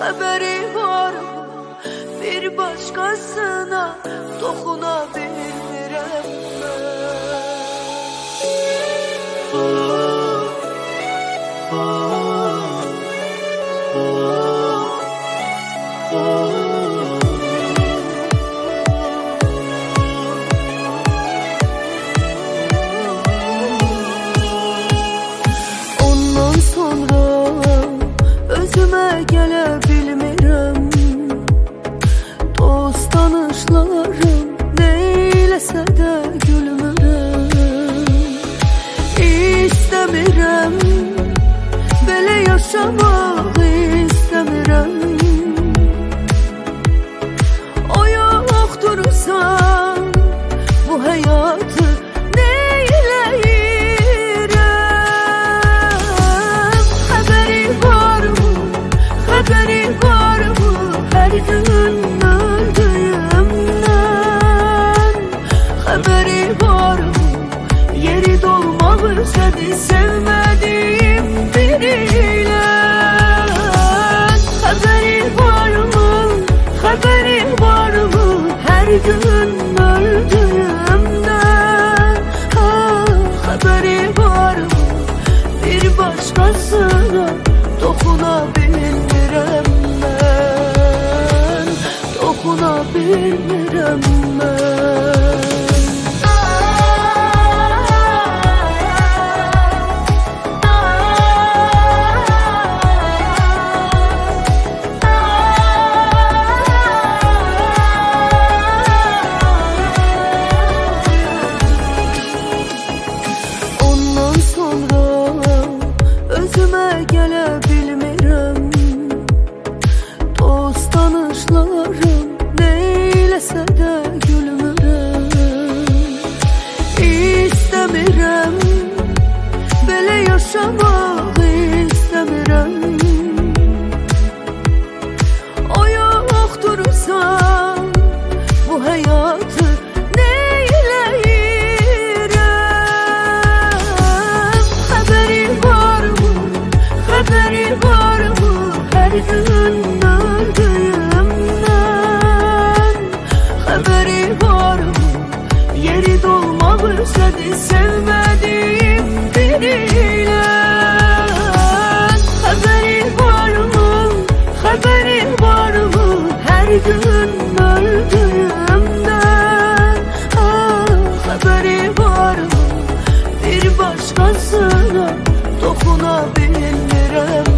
Xəbəri var mı? Bir başqasına toxuna bilmirəm ondan sonra özümə gələ bilmirəm. Dost tanışlarım neyləsə də gülmürəm. İstəmirəm, belə yaşamaq istəmirəm. O yoxdursa bu həyatı neyləyirəm? Xəbəri var mı? Xəbəri var mı? Hər gün öldüyümdən. Xəbəri var mı? Yeri dolmaq özədi sevmədiyim biriyle. Xəbəri var mı? Xəbəri var mı? Hər gün öldüyümdən. Xəbəri var mı? Bir başqasına toxuna bilmirəm mən. Toxuna bilmirəm mən. Ondan sonra özümə gələ bilmirəm. Dost tanışlarım neyləsə də gülmürəm. İstəmirəm, belə yaşamaq istəmirəm. O yoxdursa bu həyatı neyləyirəm? Xəbəri var mı? Xəbəri var mı? Hər gün öldüyümdən. Xəbəri var mı? Yeri dolmaq özədi sevmədiyim biriyle. Xəbəri var mı? Xəbəri var mı? Hər gün öldüyümdən. Xəbəri var mı? Bir başqasına toxuna bilmirəm